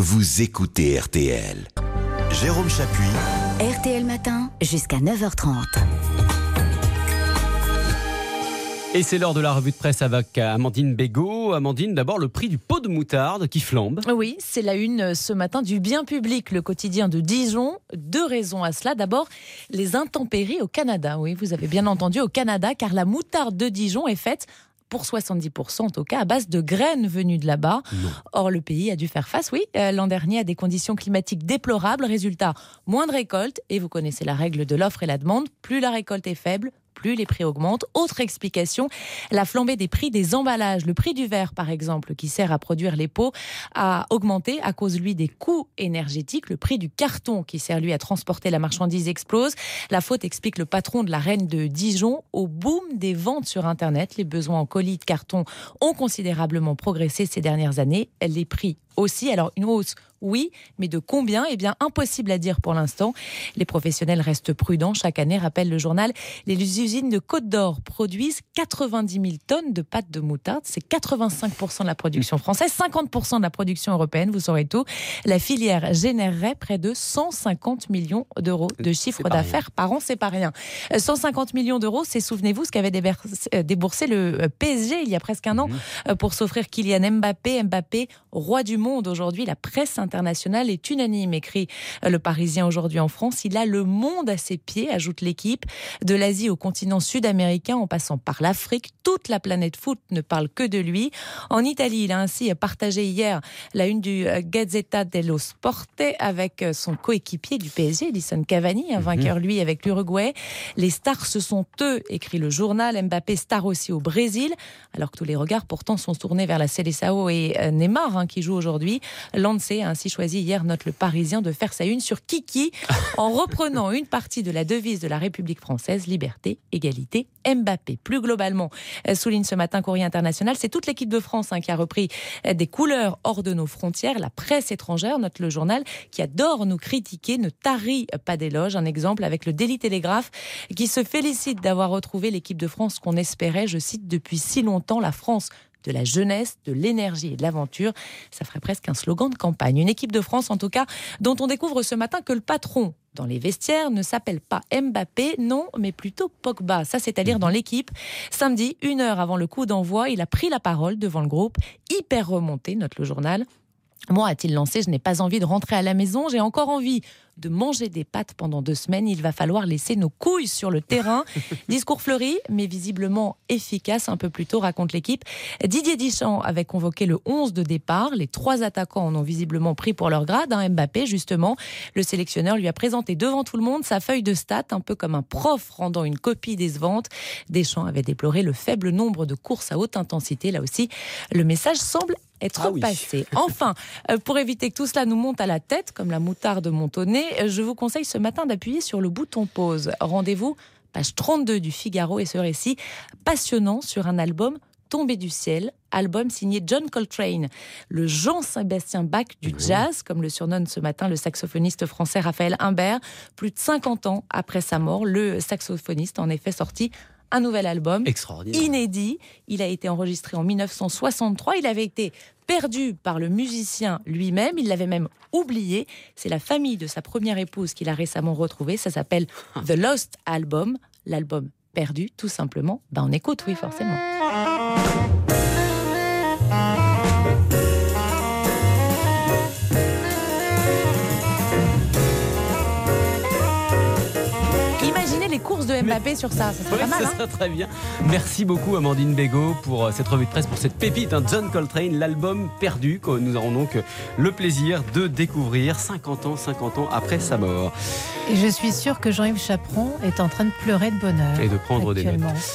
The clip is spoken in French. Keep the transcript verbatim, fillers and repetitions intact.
vous écoutez R T L. Jérôme Chapuis. R T L Matin, jusqu'à neuf heures trente. Et c'est l'heure de la revue de presse avec Amandine Bégaud. Amandine, d'abord le prix du pot de moutarde qui flambe. Oui, c'est la une ce matin du Bien Public, le quotidien de Dijon. Deux raisons à cela. D'abord, les intempéries au Canada. Oui, vous avez bien entendu, au Canada, car la moutarde de Dijon est faite, pour soixante-dix pour cent en tout cas, à base de graines venues de là-bas. Non. Or, le pays a dû faire face, oui, euh, l'an dernier à des conditions climatiques déplorables. Résultat, moins de récolte. Et vous connaissez la règle de l'offre et la demande. Plus la récolte est faible, plus les prix augmentent. Autre explication, la flambée des prix des emballages. Le prix du verre, par exemple, qui sert à produire les pots, a augmenté à cause, lui, des coûts énergétiques. Le prix du carton, qui sert, lui, à transporter la marchandise, explose. La faute, explique le patron de la Reine de Dijon, au boom des ventes sur Internet. Les besoins en colis de carton ont considérablement progressé ces dernières années. Les prix aussi. Alors, une hausse, oui, mais de combien ? Eh bien, impossible à dire pour l'instant. Les professionnels restent prudents. Chaque année, rappelle le journal, les usines de Côte d'Or produisent quatre-vingt-dix mille tonnes de pâte de moutarde. C'est quatre-vingt-cinq pour cent de la production française, cinquante pour cent de la production européenne, vous saurez tout. La filière générerait près de cent cinquante millions d'euros de chiffre d'affaires par an. C'est pas rien. cent cinquante millions d'euros, c'est, souvenez-vous, ce qu'avait déboursé le P S G il y a presque un an mmh. pour s'offrir Kylian Mbappé. Mbappé, roi du monde aujourd'hui. La presse internationale est unanime, écrit le Parisien aujourd'hui en France. Il a le monde à ses pieds, ajoute l'équipe. De l'Asie au continent sud-américain, en passant par l'Afrique, toute la planète foot ne parle que de lui. En Italie, il a ainsi partagé hier la une du Gazzetta dello Sport avec son coéquipier du P S G, Edinson Cavani, un vainqueur lui avec l'Uruguay. Les stars, ce sont eux, écrit le journal. Mbappé, star aussi au Brésil, alors que tous les regards pourtant sont tournés vers la Seleção et Neymar, hein, qui joue aujourd'hui. Lancé a ainsi choisi hier, note le Parisien, de faire sa une sur Kiki en reprenant une partie de la devise de la République française, liberté, égalité, Mbappé. Plus globalement, souligne ce matin Courrier International, c'est toute l'équipe de France hein, qui a repris des couleurs hors de nos frontières. La presse étrangère, note le journal, qui adore nous critiquer, ne tarit pas d'éloges. Un exemple avec le Daily Telegraph qui se félicite d'avoir retrouvé l'équipe de France qu'on espérait, je cite, depuis si longtemps, la France de la jeunesse, de l'énergie et de l'aventure. Ça ferait presque un slogan de campagne. Une équipe de France, en tout cas, dont on découvre ce matin que le patron dans les vestiaires ne s'appelle pas Mbappé, non, mais plutôt Pogba. Ça, c'est-à-dire dans l'équipe. Samedi, une heure avant le coup d'envoi, il a pris la parole devant le groupe, hyper remonté, note le journal. Moi, a-t-il lancé, je n'ai pas envie de rentrer à la maison, j'ai encore envie de manger des pâtes pendant deux semaines. Il va falloir laisser nos couilles sur le terrain. Discours fleuri, mais visiblement efficace. Un peu plus tôt, raconte l'équipe, Didier Deschamps avait convoqué le onze de départ. Les trois attaquants en ont visiblement pris pour leur grade. Hein, Mbappé, justement, le sélectionneur lui a présenté devant tout le monde sa feuille de stats, un peu comme un prof rendant une copie décevante. Deschamps avait déploré le faible nombre de courses à haute intensité. Là aussi, le message semble être ah oui. passé. Enfin, pour éviter que tout cela nous monte à la tête, comme la moutarde monte au nez, je vous conseille ce matin d'appuyer sur le bouton pause. Rendez-vous, page trente-deux du Figaro, et ce récit passionnant sur un album tombé du ciel, album signé John Coltrane, le Jean-Sébastien Bach du mmh. jazz, comme le surnomme ce matin le saxophoniste français Raphaël Imbert. Plus de cinquante ans après sa mort, le saxophoniste a en effet sorti un nouvel album inédit. Il a été enregistré en dix-neuf cent soixante-trois. Il avait été perdu par le musicien lui-même. Il l'avait même oublié. C'est la famille de sa première épouse qu'il a récemment retrouvée. Ça s'appelle The Lost Album. L'album perdu, tout simplement. Ben, on écoute, oui, forcément. Les courses de Mbappé Mais... sur ça, ça serait ouais, pas mal. Ça hein serait très bien. Merci beaucoup Amandine Bégaud pour cette revue de presse, pour cette pépite, hein, John Coltrane, l'album perdu, que nous aurons donc le plaisir de découvrir cinquante ans, cinquante ans après sa mort. Et je suis sûre que Jean-Yves Chaperon est en train de pleurer de bonheur. Et de prendre des notes.